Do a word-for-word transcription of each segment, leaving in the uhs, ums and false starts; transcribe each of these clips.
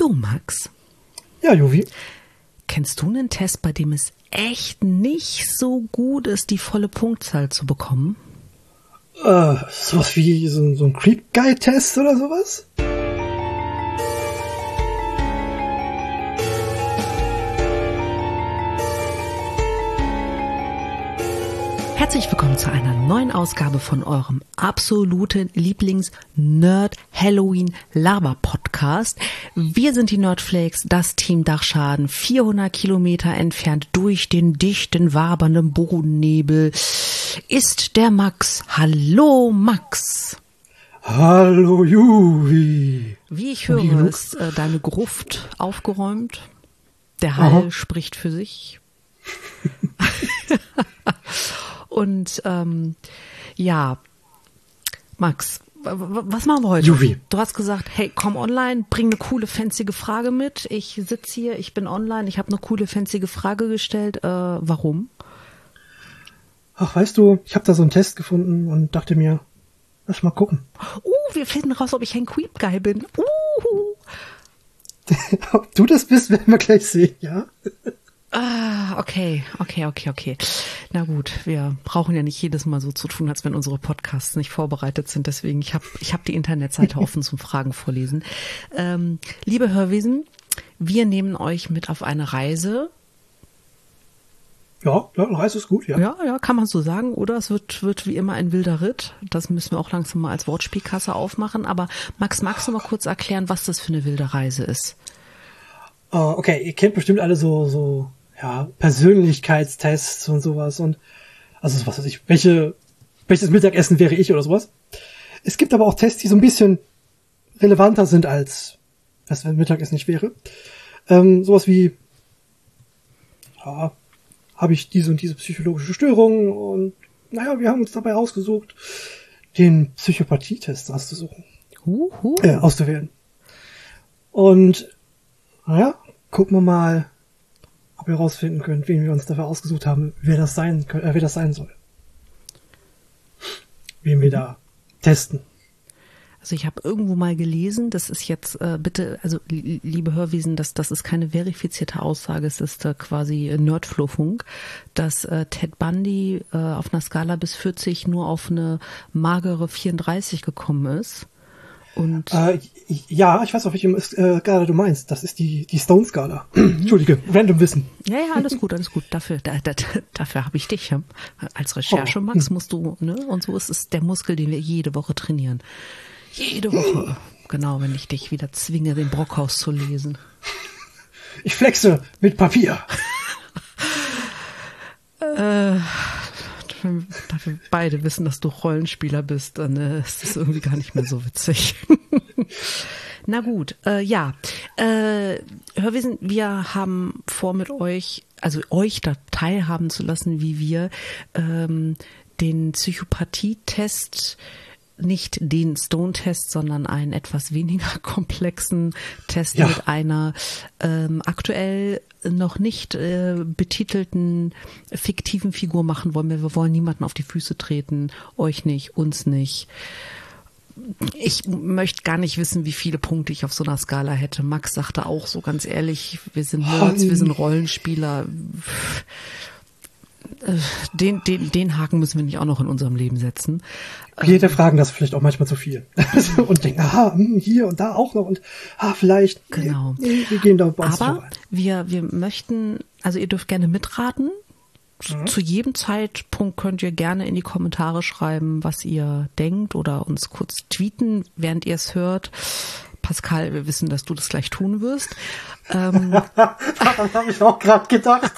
So, Max. Ja, Jovi. Kennst du einen Test, bei dem es echt nicht so gut ist, die volle Punktzahl zu bekommen? Äh, sowas wie so, so ein Creep-Guy-Test oder sowas? Herzlich willkommen zu einer neuen Ausgabe von eurem absoluten Lieblings-Nerd-Halloween-Laber-Podcast. Wir sind die Nerdflakes, das Team Dachschaden, vierhundert Kilometer entfernt durch den dichten, wabernden Bodennebel ist der Max. Hallo Max. Hallo Juvi. Wie ich höre, ist äh, deine Gruft aufgeräumt. Der Hall Aha. spricht für sich. Und ähm, ja, Max, was machen wir heute? Juvi. Du hast gesagt, hey, komm online, bring eine coole, fanzige Frage mit. Ich sitze hier, ich bin online, ich habe eine coole, fanzige Frage gestellt. Äh, warum? Ach, weißt du, ich habe da so einen Test gefunden und dachte mir, lass mal gucken. Uh, wir finden raus, ob ich ein Creep-Guy bin. Uh. Ob du das bist, werden wir gleich sehen, ja? Ah, okay, okay, okay, okay. Na gut, wir brauchen ja nicht jedes Mal so zu tun, als wenn unsere Podcasts nicht vorbereitet sind. Deswegen, ich habe ich hab die Internetseite offen zum Fragen vorlesen. Ähm, liebe Hörwesen, wir nehmen euch mit auf eine Reise. Ja, ja, eine Reise ist gut, ja. Ja, ja, kann man so sagen. Oder es wird, wird wie immer ein wilder Ritt. Das müssen wir auch langsam mal als Wortspielkasse aufmachen. Aber Max, magst du mal kurz erklären, was das für eine wilde Reise ist? Uh, okay, ihr kennt bestimmt alle so, so, ja, Persönlichkeitstests und sowas und, also was weiß ich, welche, welches Mittagessen wäre ich oder sowas. Es gibt aber auch Tests, die so ein bisschen relevanter sind als, was wenn Mittagessen nicht wäre. Ähm, sowas wie, ja, habe ich diese und diese psychologische Störung und, naja, wir haben uns dabei ausgesucht, den Psychopathie-Test auszusuchen. Uhu. Äh, auszuwählen. Und, naja, gucken wir mal, ob ihr rausfinden könnt, wen wir uns dafür ausgesucht haben, wer das sein, äh, wer das sein soll. Wen wir da testen. Also ich habe irgendwo mal gelesen, das ist jetzt äh, bitte, also li- liebe Hörwesen, das, das ist keine verifizierte Aussage, es ist äh, quasi Nerdflurfunk, dass äh, Ted Bundy äh, auf einer Skala bis vierzig nur auf eine magere vierunddreißig gekommen ist. Und äh, ja, ich weiß auch, welche äh, Skala du meinst. Das ist die die Stone-Skala. Entschuldige, random Wissen. Ja, ja, alles gut, alles gut. Dafür, da, da, dafür habe ich dich. Ja. Als Recherche, Max, musst du, ne? Und so ist es der Muskel, den wir jede Woche trainieren. Jede Woche. Genau, wenn ich dich wieder zwinge, den Brockhaus zu lesen. Ich flexe mit Papier. äh, da wir beide wissen, dass du Rollenspieler bist, dann äh, ist das irgendwie gar nicht mehr so witzig. Na gut, äh, ja. Äh, Hörwesen, wir haben vor mit euch, also euch da teilhaben zu lassen, wie wir ähm, den Psychopathie-Test, nicht den Stone-Test, sondern einen etwas weniger komplexen Test ja. mit einer ähm, aktuell noch nicht äh, betitelten fiktiven Figur machen wollen. Wir wollen niemanden auf die Füße treten, euch nicht, uns nicht. Ich möchte gar nicht wissen, wie viele Punkte ich auf so einer Skala hätte. Max sagte auch so ganz ehrlich, wir sind Nerds, wir sind Rollenspieler. Den, den, den Haken müssen wir nicht auch noch in unserem Leben setzen. Wir hinterfragen das vielleicht auch manchmal zu viel. Und denken, aha, hier und da auch noch und ah, vielleicht. Genau. Nee, wir gehen da bei uns Aber vorbei. wir, wir möchten, also ihr dürft gerne mitraten. Mhm. Zu jedem Zeitpunkt könnt ihr gerne in die Kommentare schreiben, was ihr denkt oder uns kurz tweeten, während ihr es hört. Pascal, wir wissen, dass du das gleich tun wirst. Ähm, Daran habe ich auch gerade gedacht.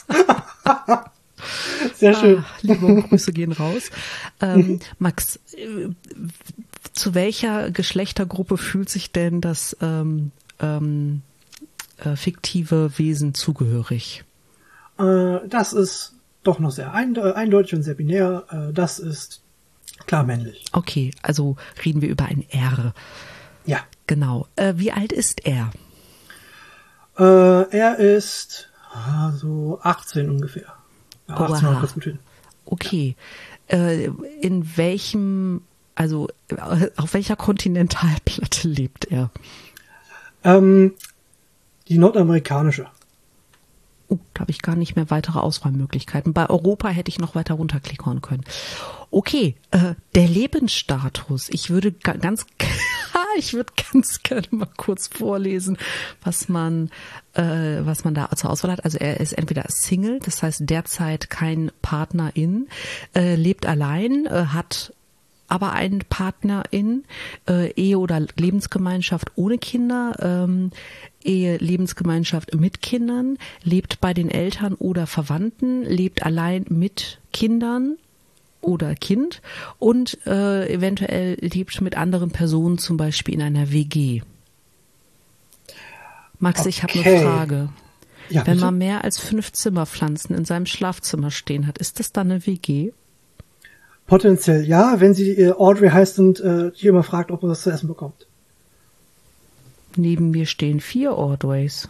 Sehr schön. Ah, liebe Grüße gehen raus. Ähm, Max, äh, zu welcher Geschlechtergruppe fühlt sich denn das ähm, ähm, äh, fiktive Wesen zugehörig? Äh, das ist doch noch sehr einde- eindeutig und sehr binär. Äh, das ist klar männlich. Okay, also reden wir über ein R. Ja. Genau. Äh, wie alt ist er? Äh, er ist ah, so achtzehn ungefähr. Ja, achtzehn Mal kurz gut hin. Okay. Ja. Äh, in welchem, also auf welcher Kontinentalplatte lebt er? Ähm, die nordamerikanische. Oh, da habe ich gar nicht mehr weitere Auswahlmöglichkeiten. Bei Europa hätte ich noch weiter runterklicken können. Okay, äh, der Lebensstatus. Ich würde ga- ganz, ich würde ganz gerne mal kurz vorlesen, was man, äh, was man da zur Auswahl hat. Also er ist entweder Single, das heißt derzeit kein Partnerin, äh, lebt allein, äh, hat aber einen Partnerin, äh, Ehe oder Lebensgemeinschaft ohne Kinder, ähm, Ehe, Lebensgemeinschaft mit Kindern, lebt bei den Eltern oder Verwandten, lebt allein mit Kindern oder Kind und äh, eventuell lebt mit anderen Personen, zum Beispiel in einer W G. Max, okay. Ich habe eine Frage. Ja, Wenn bitte? man mehr als fünf Zimmerpflanzen in seinem Schlafzimmer stehen hat, ist das dann eine W G? Potenziell ja, wenn sie äh, Audrey heißt und äh, die immer fragt, ob er das zu essen bekommt. Neben mir stehen vier Audreys.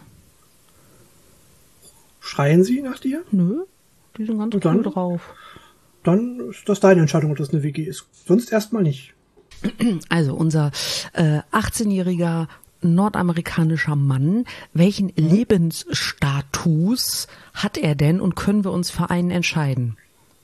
Schreien sie nach dir? Nö, die sind ganz dann, cool drauf. Dann ist das deine Entscheidung, ob das eine W G ist. Sonst erstmal nicht. Also unser äh, achtzehnjähriger nordamerikanischer Mann, welchen mhm. Lebensstatus hat er denn und können wir uns für einen entscheiden?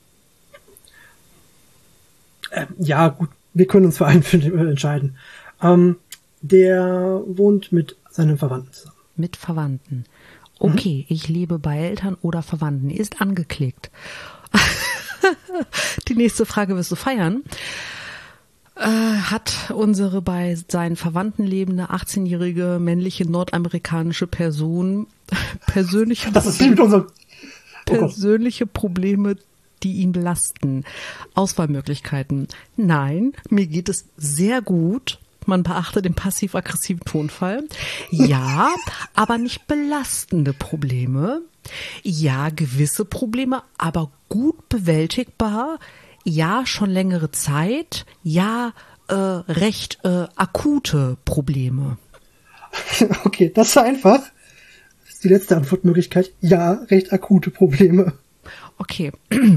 Ähm, ja, gut, wir können uns für einen entscheiden. Ähm, der wohnt mit seinen Verwandten zusammen. Mit Verwandten. Okay, mhm. ich lebe bei Eltern oder Verwandten. Ist angeklickt. Die nächste Frage wirst du feiern. Äh, hat unsere bei seinen Verwandten lebende achtzehnjährige männliche nordamerikanische Person persönliche, das ist mit unserem oh persönliche Probleme, die ihn belasten? Auswahlmöglichkeiten. Nein, mir geht es sehr gut. Man beachte den passiv-aggressiven Tonfall. Ja, aber nicht belastende Probleme. Ja, gewisse Probleme, aber gut bewältigbar. Ja, schon längere Zeit. Ja, äh, recht äh, akute Probleme. Okay, das war einfach. Das ist die letzte Antwortmöglichkeit. Ja, recht akute Probleme. Okay.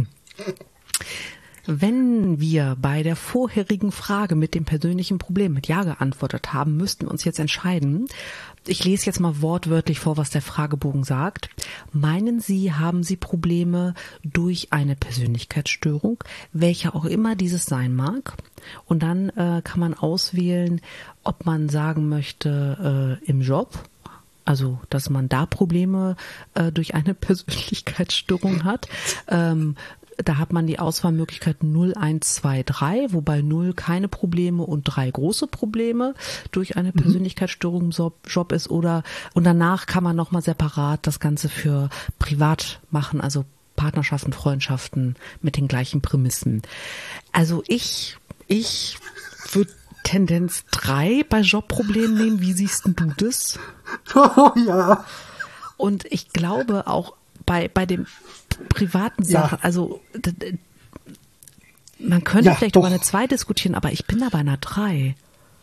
Wenn wir bei der vorherigen Frage mit dem persönlichen Problem mit Ja geantwortet haben, müssten wir uns jetzt entscheiden. Ich lese jetzt mal wortwörtlich vor, was der Fragebogen sagt. Meinen Sie, haben Sie Probleme durch eine Persönlichkeitsstörung, welche auch immer dieses sein mag? Und dann äh, kann man auswählen, ob man sagen möchte äh, im Job, also dass man da Probleme äh, durch eine Persönlichkeitsstörung hat. Ähm, Da hat man die Auswahlmöglichkeit null, eins, zwei, drei, wobei null keine Probleme und drei große Probleme durch eine Persönlichkeitsstörung im Job ist. Oder und danach kann man nochmal separat das Ganze für privat machen, also Partnerschaften, Freundschaften mit den gleichen Prämissen. Also ich, ich würde Tendenz drei bei Jobproblemen nehmen. Wie siehst denn du das? Oh ja. Und ich glaube auch bei, bei dem privaten Sachen, ja. also d- d- man könnte ja, vielleicht doch über eine zwei diskutieren, aber ich bin da bei einer drei.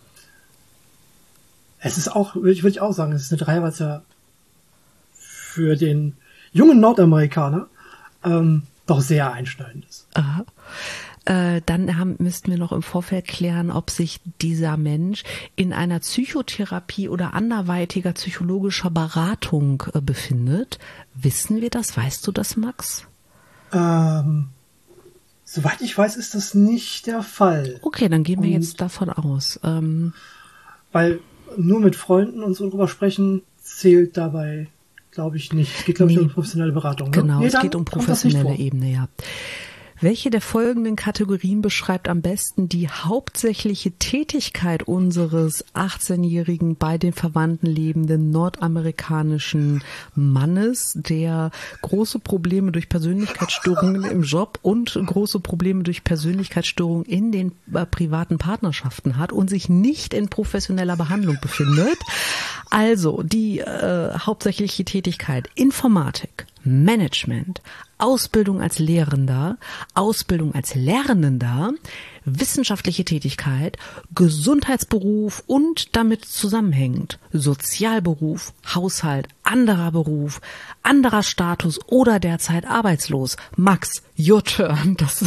Es ist auch, würde ich, würde ich auch sagen, es ist eine drei, weil es ja für den jungen Nordamerikaner ähm, doch sehr einschneidend ist. Aha. Äh, dann haben, müssten wir noch im Vorfeld klären, ob sich dieser Mensch in einer Psychotherapie oder anderweitiger psychologischer Beratung äh, befindet. Wissen wir das? Weißt du das, Max? Ähm, soweit ich weiß, ist das nicht der Fall. Okay, dann gehen wir und jetzt davon aus. Ähm, weil nur mit Freunden und so drüber sprechen zählt dabei, glaube ich, nicht. Es geht, glaube nee, ich, um professionelle Beratung. Ne? Genau, nee, es geht um professionelle Ebene, ja. Welche der folgenden Kategorien beschreibt am besten die hauptsächliche Tätigkeit unseres achtzehnjährigen bei den Verwandten lebenden nordamerikanischen Mannes, der große Probleme durch Persönlichkeitsstörungen im Job und große Probleme durch Persönlichkeitsstörungen in den äh, privaten Partnerschaften hat und sich nicht in professioneller Behandlung befindet? Also die äh, hauptsächliche Tätigkeit: Informatik, Management, Ausbildung als Lehrender, Ausbildung als Lernender, wissenschaftliche Tätigkeit, Gesundheitsberuf und damit zusammenhängend Sozialberuf, Haushalt, anderer Beruf, anderer Status oder derzeit arbeitslos. Max, your turn. Das,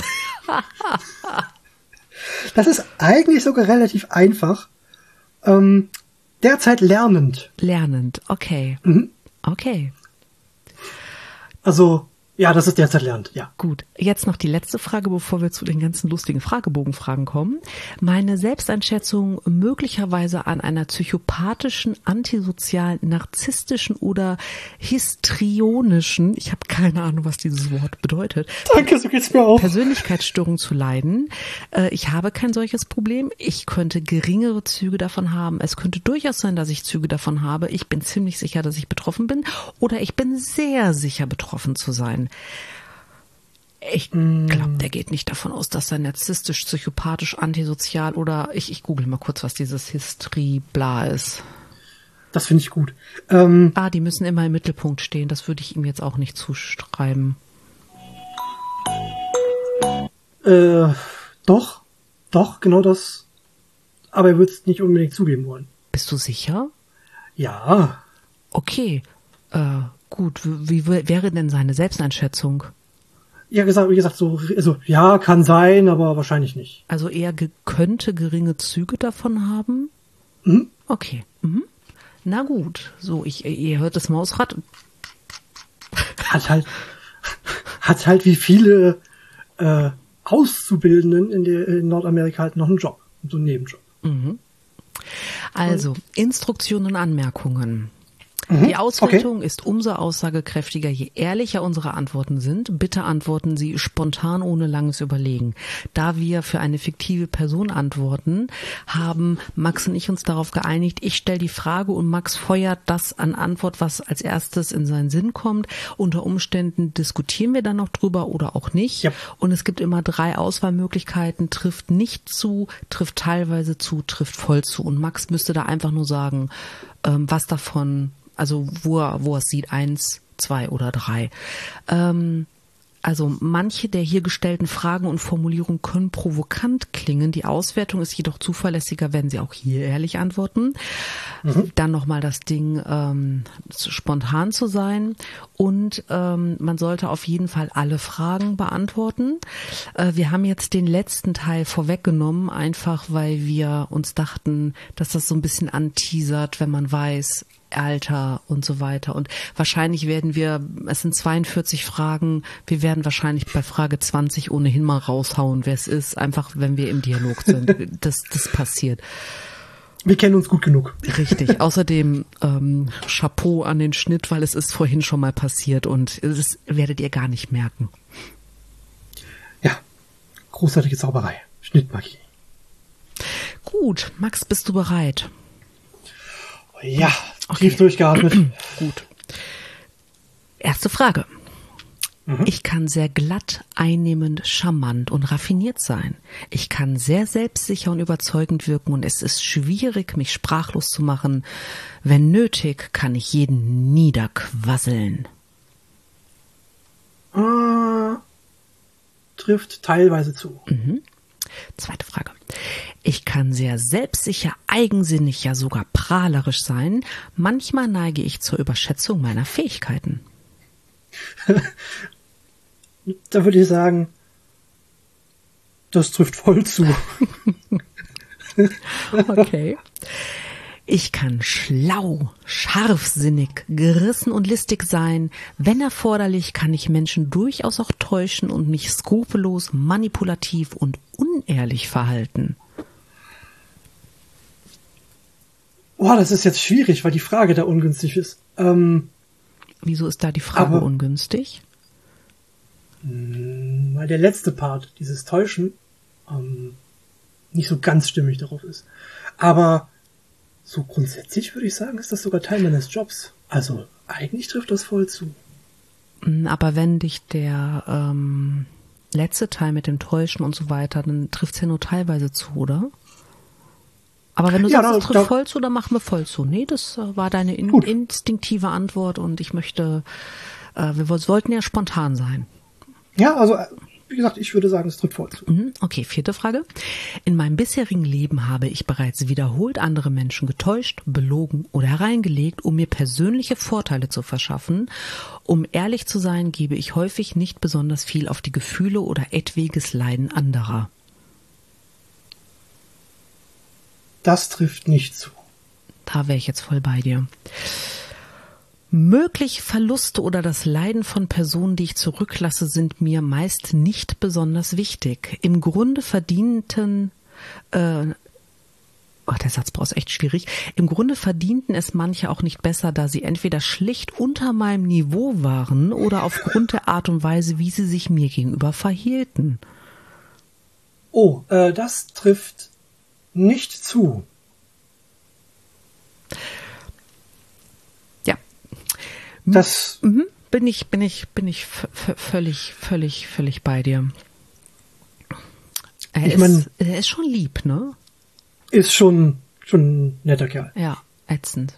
das ist eigentlich sogar relativ einfach. Ähm, Derzeit lernend. Lernend, okay. Mhm. Okay. Also, ja, das ist derzeit lernend, ja. Gut, jetzt noch die letzte Frage, bevor wir zu den ganzen lustigen Fragebogenfragen kommen. Meine Selbsteinschätzung möglicherweise an einer psychopathischen, antisozialen, narzisstischen oder histrionischen, ich habe keine Ahnung, was dieses Wort bedeutet. Danke, so geht's mir auch. Persönlichkeitsstörung zu leiden. Ich habe kein solches Problem. Ich könnte geringere Züge davon haben. Es könnte durchaus sein, dass ich Züge davon habe. Ich bin ziemlich sicher, dass ich betroffen bin. Oder ich bin sehr sicher, betroffen zu sein. Ich glaube, der geht nicht davon aus, dass er narzisstisch, psychopathisch, antisozial oder ich, ich google mal kurz, was dieses Histrie-Bla ist. Das finde ich gut. Ähm, ah, die müssen immer im Mittelpunkt stehen. Das würde ich ihm jetzt auch nicht zuschreiben. Äh, doch, doch, genau das. Aber er würde es nicht unbedingt zugeben wollen. Bist du sicher? Ja. Okay, äh, gut. Wie, wie wäre denn seine Selbsteinschätzung? Ja, gesagt, wie gesagt, so, also, ja, kann sein, aber wahrscheinlich nicht. Also er ge- könnte geringe Züge davon haben? Mhm. Okay. Mhm. Na gut. So, ich, ihr hört das Mausrad. Hat halt, hat halt wie viele äh, Auszubildenden in, der, in Nordamerika halt noch einen Job. So einen Nebenjob. Mhm. Also, Instruktionen und Anmerkungen. Mhm. Die Auswertung Okay. ist umso aussagekräftiger, je ehrlicher unsere Antworten sind. Bitte antworten Sie spontan ohne langes Überlegen. Da wir für eine fiktive Person antworten, haben Max und ich uns darauf geeinigt, ich stelle die Frage und Max feuert das an Antwort, was als erstes in seinen Sinn kommt. Unter Umständen diskutieren wir dann noch drüber oder auch nicht. Ja. Und es gibt immer drei Auswahlmöglichkeiten. Trifft nicht zu, trifft teilweise zu, trifft voll zu. Und Max müsste da einfach nur sagen, ähm, was davon, also wo er, wo er es sieht, eins, zwei oder drei. Ähm, also manche der hier gestellten Fragen und Formulierungen können provokant klingen. Die Auswertung ist jedoch zuverlässiger, wenn Sie auch hier ehrlich antworten. Mhm. Dann nochmal das Ding, ähm, spontan zu sein. Und ähm, man sollte auf jeden Fall alle Fragen beantworten. Äh, wir haben jetzt den letzten Teil vorweggenommen, einfach weil wir uns dachten, dass das so ein bisschen anteasert, wenn man weiß, Alter und so weiter. Und wahrscheinlich werden wir, es sind zweiundvierzig Fragen, wir werden wahrscheinlich bei Frage zwanzig ohnehin mal raushauen, wer es ist, einfach wenn wir im Dialog sind. Das, das passiert. Wir kennen uns gut genug. Richtig. Außerdem ähm, Chapeau an den Schnitt, weil es ist vorhin schon mal passiert und das werdet ihr gar nicht merken. Ja, großartige Zauberei. Schnittmagie. Gut, Max, bist du bereit? Ja, okay. Tief durchgeatmet. Gut. Erste Frage. Mhm. Ich kann sehr glatt, einnehmend, charmant und raffiniert sein. Ich kann sehr selbstsicher und überzeugend wirken und es ist schwierig, mich sprachlos zu machen. Wenn nötig, kann ich jeden niederquasseln. Äh, trifft teilweise zu. Mhm. Zweite Frage. Ich kann sehr selbstsicher, eigensinnig, ja sogar prahlerisch sein. Manchmal neige ich zur Überschätzung meiner Fähigkeiten. Da würde ich sagen, das trifft voll zu. Okay. Ich kann schlau, scharfsinnig, gerissen und listig sein. Wenn erforderlich, kann ich Menschen durchaus auch täuschen und mich skrupellos, manipulativ und unehrlich verhalten. Boah, das ist jetzt schwierig, weil die Frage da ungünstig ist. Ähm, Wieso ist da die Frage aber, ungünstig? Mh, weil der letzte Part, dieses Täuschen, ähm, nicht so ganz stimmig darauf ist. Aber so grundsätzlich würde ich sagen, ist das sogar Teil meines Jobs. Also eigentlich trifft das voll zu. Aber wenn dich der ähm, letzte Teil mit dem Täuschen und so weiter, dann trifft es ja nur teilweise zu, oder? Aber wenn du ja, sagst, da, es trifft da, voll zu, dann machen wir voll zu. Nee, das äh, war deine in, instinktive Antwort und ich möchte, äh, wir sollten ja spontan sein. Ja, also wie gesagt, ich würde sagen, es trifft voll zu. Okay, vierte Frage. In meinem bisherigen Leben habe ich bereits wiederholt andere Menschen getäuscht, belogen oder hereingelegt, um mir persönliche Vorteile zu verschaffen. Um ehrlich zu sein, gebe ich häufig nicht besonders viel auf die Gefühle oder etwaiges Leiden anderer. Das trifft nicht zu. Da wäre ich jetzt voll bei dir. Mögliche Verluste oder das Leiden von Personen, die ich zurücklasse, sind mir meist nicht besonders wichtig. Im Grunde verdienten, äh, oh, der Satz ist echt schwierig. Im Grunde verdienten es manche auch nicht besser, da sie entweder schlicht unter meinem Niveau waren oder aufgrund der Art und Weise, wie sie sich mir gegenüber verhielten. Oh, äh, das trifft nicht zu. Ja. Das mhm. bin ich, bin ich, bin ich f- f- völlig, völlig, völlig bei dir. Er ich ist, mein, er ist schon lieb, ne? Ist schon, schon ein netter Kerl. Ja, ätzend.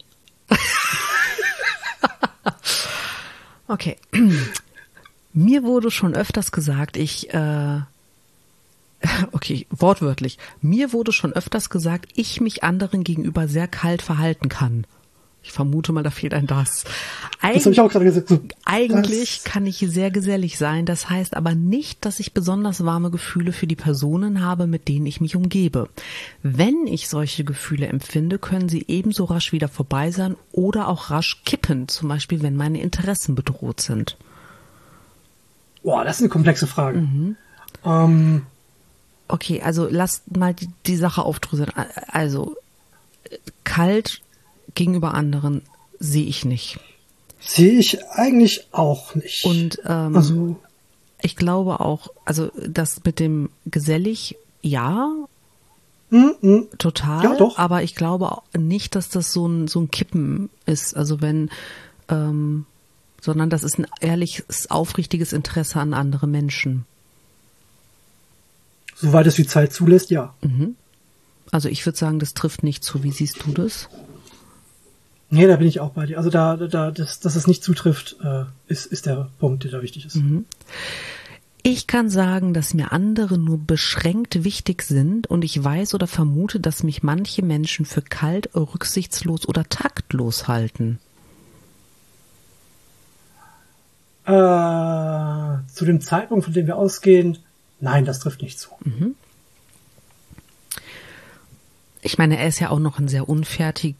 Okay. Mir wurde schon öfters gesagt, ich, äh, okay, wortwörtlich. Mir wurde schon öfters gesagt, ich mich anderen gegenüber sehr kalt verhalten kann. Ich vermute mal, da fehlt ein das. Eig- das habe ich auch gerade gesagt. So, eigentlich das. kann ich sehr gesellig sein. Das heißt aber nicht, dass ich besonders warme Gefühle für die Personen habe, mit denen ich mich umgebe. Wenn ich solche Gefühle empfinde, können sie ebenso rasch wieder vorbei sein oder auch rasch kippen. Zum Beispiel, wenn meine Interessen bedroht sind. Boah, das ist eine komplexe Frage. Mhm. Ähm, Okay, also lasst mal die, die Sache aufdröseln. Also kalt gegenüber anderen sehe ich nicht. Sehe ich eigentlich auch nicht. Und ähm, also, ich glaube auch, also das mit dem gesellig, ja, mm, mm, total. ja, doch. Aber ich glaube auch nicht, dass das so ein so ein Kippen ist. Also wenn, ähm, sondern das ist ein ehrliches, aufrichtiges Interesse an andere Menschen. Soweit es die Zeit zulässt, ja. Mhm. Also ich würde sagen, das trifft nicht zu. Wie siehst du das? Nee, da bin ich auch bei dir. Also da, da, das, dass es nicht zutrifft, äh, ist, ist der Punkt, der da wichtig ist. Mhm. Ich kann sagen, dass mir andere nur beschränkt wichtig sind und ich weiß oder vermute, dass mich manche Menschen für kalt, rücksichtslos oder taktlos halten. Äh, zu dem Zeitpunkt, von dem wir ausgehen, nein, das trifft nicht zu. Mhm. Ich meine, er ist ja auch noch ein sehr unfertiges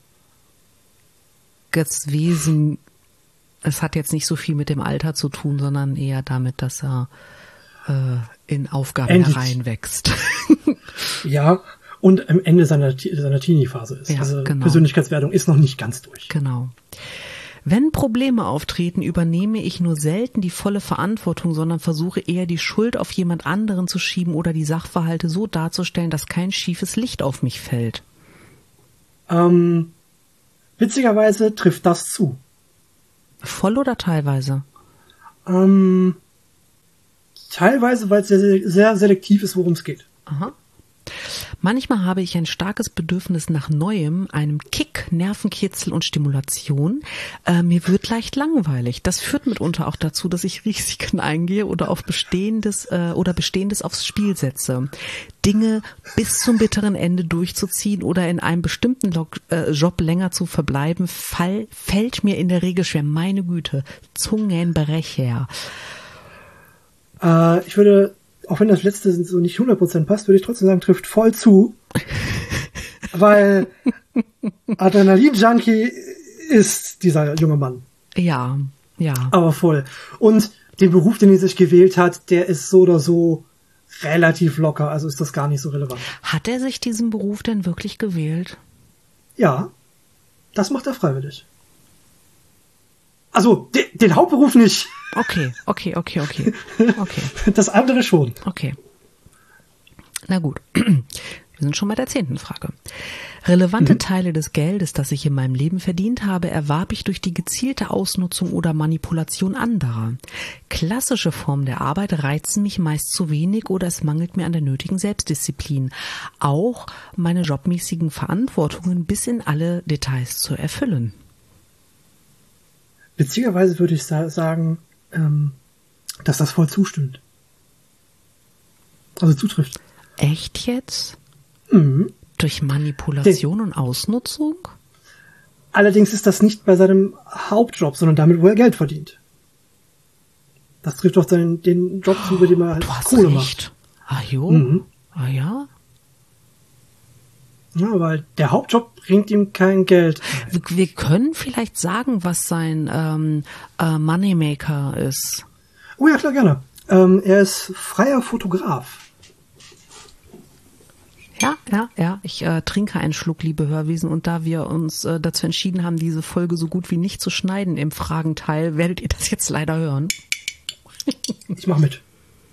Wesen. Es hat jetzt nicht so viel mit dem Alter zu tun, sondern eher damit, dass er äh, in Aufgaben Endlich. hereinwächst. Ja, und am Ende seiner, seiner Teenie-Phase ist. Ja, also genau. Persönlichkeitswertung ist noch nicht ganz durch. Genau. Wenn Probleme auftreten, übernehme ich nur selten die volle Verantwortung, sondern versuche eher die Schuld auf jemand anderen zu schieben oder die Sachverhalte so darzustellen, dass kein schiefes Licht auf mich fällt. Ähm, witzigerweise trifft das zu. Voll oder teilweise? Ähm, teilweise, weil es sehr, sehr selektiv ist, worum es geht. Aha. Manchmal habe ich ein starkes Bedürfnis nach Neuem, einem Kick, Nervenkitzel und Stimulation. Äh, mir wird leicht langweilig. Das führt mitunter auch dazu, dass ich Risiken eingehe oder auf Bestehendes äh, oder Bestehendes aufs Spiel setze. Dinge bis zum bitteren Ende durchzuziehen oder in einem bestimmten Log- äh, Job länger zu verbleiben, fall, fällt mir in der Regel schwer. Meine Güte, Zungenbrecher. Äh, ich würde, auch wenn das letzte so nicht hundert Prozent passt, würde ich trotzdem sagen, trifft voll zu. Weil Adrenalin-Junkie ist dieser junge Mann. Ja, ja. Aber voll. Und den Beruf, den er sich gewählt hat, der ist so oder so relativ locker, also ist das gar nicht so relevant. Hat er sich diesen Beruf denn wirklich gewählt? Ja, das macht er freiwillig. Also, de- den Hauptberuf nicht. Okay, okay, okay, okay. Okay. Das andere schon. Okay. Na gut. Wir sind schon bei der zehnten Frage. Relevante mhm. Teile des Geldes, das ich in meinem Leben verdient habe, erwarb ich durch die gezielte Ausnutzung oder Manipulation anderer. Klassische Formen der Arbeit reizen mich meist zu wenig oder es mangelt mir an der nötigen Selbstdisziplin. Auch meine jobmäßigen Verantwortungen bis in alle Details zu erfüllen. Witzigerweise würde ich sa- sagen, ähm, dass das voll zustimmt. Also zutrifft. Echt jetzt? Mhm. Durch Manipulation Den, und Ausnutzung? Allerdings ist das nicht bei seinem Hauptjob, sondern damit, wo er Geld verdient. Das trifft doch seinen, den Job zu, über den er halt du hast Kohle recht. macht. Ah jo? Mhm. Ah ja? Ja, weil der Hauptjob bringt ihm kein Geld. Wir, wir können vielleicht sagen, was sein ähm, äh, Moneymaker ist. Oh ja, klar, gerne. Ähm, er ist freier Fotograf. Ja, ja, ja. Ich äh, trinke einen Schluck, liebe Hörwesen. Und da wir uns äh, dazu entschieden haben, diese Folge so gut wie nicht zu schneiden im Fragenteil, werdet ihr das jetzt leider hören. Ich mach mit.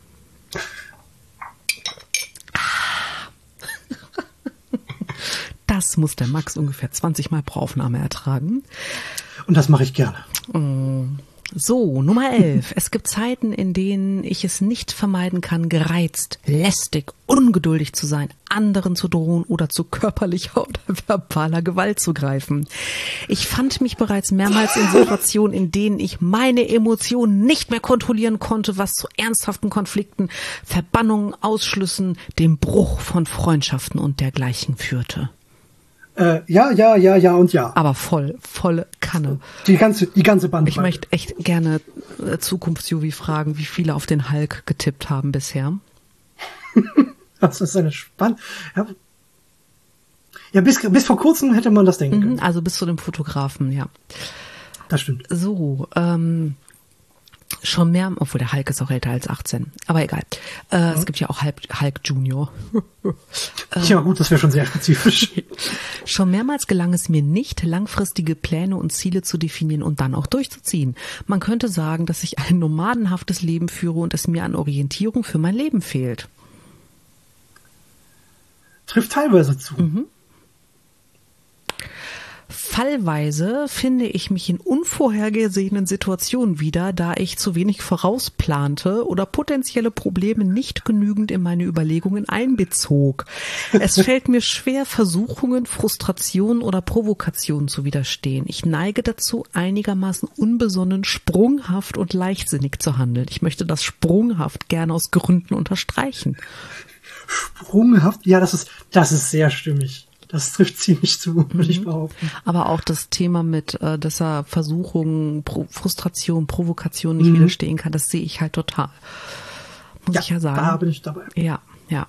Das muss der Max ungefähr zwanzig Mal pro Aufnahme ertragen. Und das mache ich gerne. So, Nummer elf. Es gibt Zeiten, in denen ich es nicht vermeiden kann, gereizt, lästig, ungeduldig zu sein, anderen zu drohen oder zu körperlicher oder verbaler Gewalt zu greifen. Ich fand mich bereits mehrmals in Situationen, in denen ich meine Emotionen nicht mehr kontrollieren konnte, was zu ernsthaften Konflikten, Verbannungen, Ausschlüssen, dem Bruch von Freundschaften und dergleichen führte. Äh, ja, ja, ja, ja und ja. Aber voll, volle Kanne. Die ganze, die ganze Bandbreite. Ich möchte echt gerne äh, Zukunfts-Juvi fragen, wie viele auf den Hulk getippt haben bisher. Das ist eine Spann. Ja, ja bis, bis vor kurzem hätte man das denken können. Mhm, also bis zu dem Fotografen, ja. Das stimmt. So, ähm, schon mehr, obwohl der Hulk ist auch älter als achtzehn, aber egal. Äh, mhm. Es gibt ja auch Hulk, Hulk Junior. Ja gut, das wäre schon sehr spezifisch. Schon mehrmals gelang es mir nicht, langfristige Pläne und Ziele zu definieren und dann auch durchzuziehen. Man könnte sagen, dass ich ein nomadenhaftes Leben führe und es mir an Orientierung für mein Leben fehlt. Trifft teilweise zu. Mhm. Fallweise finde ich mich in unvorhergesehenen Situationen wieder, da ich zu wenig vorausplante oder potenzielle Probleme nicht genügend in meine Überlegungen einbezog. Es fällt mir schwer, Versuchungen, Frustrationen oder Provokationen zu widerstehen. Ich neige dazu, einigermaßen unbesonnen, sprunghaft und leichtsinnig zu handeln. Ich möchte das sprunghaft gerne aus Gründen unterstreichen. Sprunghaft? Ja, das ist, das ist sehr stimmig. Das trifft ziemlich zu, würde mhm. ich behaupten. Aber auch das Thema mit, äh, dass er Versuchungen, Pro- Frustration, Provokation nicht mhm. widerstehen kann, das sehe ich halt total. Muss ja, ich ja sagen. Da bin ich dabei. Ja, ja.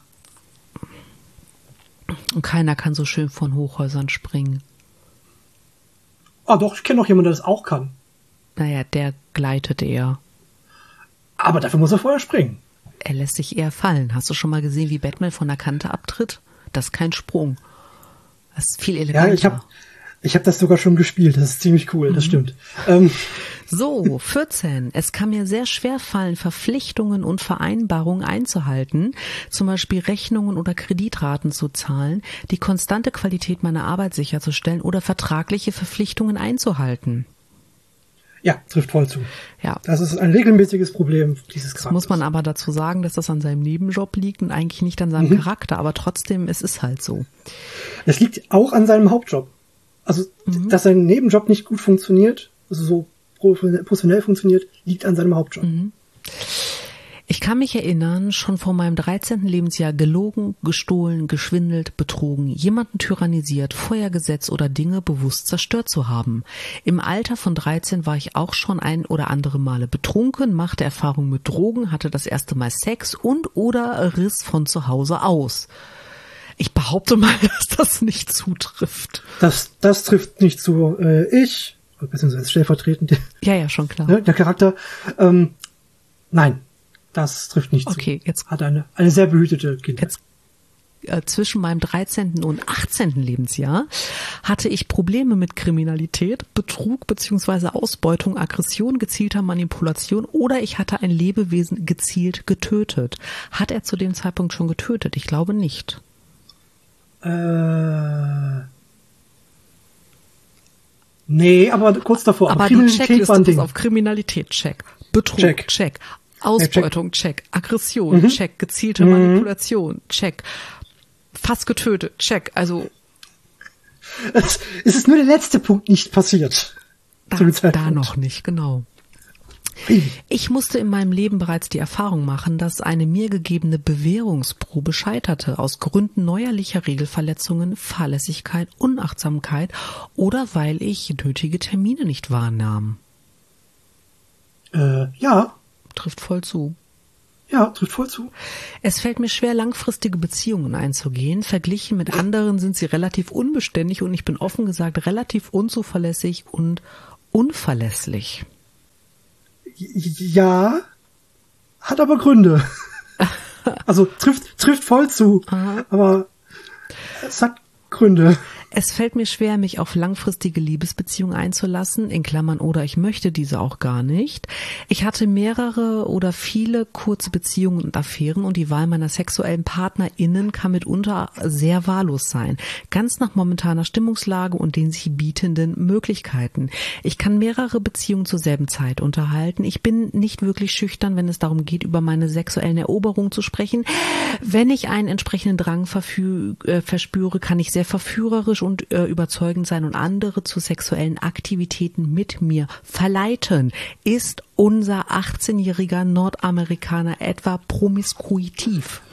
Und keiner kann so schön von Hochhäusern springen. Ah, doch, ich kenne noch jemanden, der das auch kann. Naja, der gleitet eher. Aber dafür muss er vorher springen. Er lässt sich eher fallen. Hast du schon mal gesehen, wie Batman von der Kante abtritt? Das ist kein Sprung. Das ist viel eleganter. Ja, ich habe ich hab das sogar schon gespielt. Das ist ziemlich cool, das mhm. stimmt. Ähm. So, vierzehn. Es kann mir sehr schwer fallen, Verpflichtungen und Vereinbarungen einzuhalten, zum Beispiel Rechnungen oder Kreditraten zu zahlen, die konstante Qualität meiner Arbeit sicherzustellen oder vertragliche Verpflichtungen einzuhalten. Ja, trifft voll zu. Ja. Das ist ein regelmäßiges Problem dieses Charakters. Muss man aber dazu sagen, dass das an seinem Nebenjob liegt und eigentlich nicht an seinem mhm. Charakter, aber trotzdem, es ist halt so. Es liegt auch an seinem Hauptjob. Also, mhm. dass sein Nebenjob nicht gut funktioniert, also so professionell funktioniert, liegt an seinem Hauptjob. Mhm. Ich kann mich erinnern, schon vor meinem dreizehnten Lebensjahr gelogen, gestohlen, geschwindelt, betrogen, jemanden tyrannisiert, Feuer gesetzt oder Dinge bewusst zerstört zu haben. Im Alter von dreizehn war ich auch schon ein oder andere Male betrunken, machte Erfahrung mit Drogen, hatte das erste Mal Sex und oder riss von zu Hause aus. Ich behaupte mal, dass das nicht zutrifft. Das, das trifft nicht zu. Äh, ich, beziehungsweise stellvertretend. Ja, ja, schon klar. Ne, der Charakter. Ähm, nein. Das trifft nicht okay, zu. Jetzt hat eine, eine sehr behütete Kindheit. Jetzt, äh, zwischen meinem dreizehnten und achtzehnten Lebensjahr hatte ich Probleme mit Kriminalität, Betrug bzw. Ausbeutung, Aggression, gezielter Manipulation oder ich hatte ein Lebewesen gezielt getötet. Hat er zu dem Zeitpunkt schon getötet? Ich glaube nicht. Äh, nee, aber kurz davor. Aber, aber die Checkliste ist auf Kriminalität, check. Betrug, check. check. Ausbeutung, check. Aggression, mhm. check. Gezielte mhm. Manipulation, check. Fast getötet, check. Also es, es ist nur der letzte Punkt nicht passiert. Da, da noch nicht, genau. Ich musste in meinem Leben bereits die Erfahrung machen, dass eine mir gegebene Bewährungsprobe scheiterte, aus Gründen neuerlicher Regelverletzungen, Fahrlässigkeit, Unachtsamkeit oder weil ich nötige Termine nicht wahrnahm. Äh, ja. Trifft voll zu. Ja, trifft voll zu. Es fällt mir schwer, langfristige Beziehungen einzugehen. Verglichen mit anderen sind sie relativ unbeständig und ich bin offen gesagt relativ unzuverlässig und unverlässlich. Ja, hat aber Gründe. Also trifft, trifft voll zu, Aha. aber es hat Gründe. Es fällt mir schwer, mich auf langfristige Liebesbeziehungen einzulassen, in Klammern oder ich möchte diese auch gar nicht. Ich hatte mehrere oder viele kurze Beziehungen und Affären und die Wahl meiner sexuellen PartnerInnen kann mitunter sehr wahllos sein. Ganz nach momentaner Stimmungslage und den sich bietenden Möglichkeiten. Ich kann mehrere Beziehungen zur selben Zeit unterhalten. Ich bin nicht wirklich schüchtern, wenn es darum geht, über meine sexuellen Eroberungen zu sprechen. Wenn ich einen entsprechenden Drang verfü- äh, verspüre, kann ich sehr verführerisch und äh, überzeugend sein und andere zu sexuellen Aktivitäten mit mir verleiten. Ist unser achtzehnjähriger Nordamerikaner etwa promiskuitiv?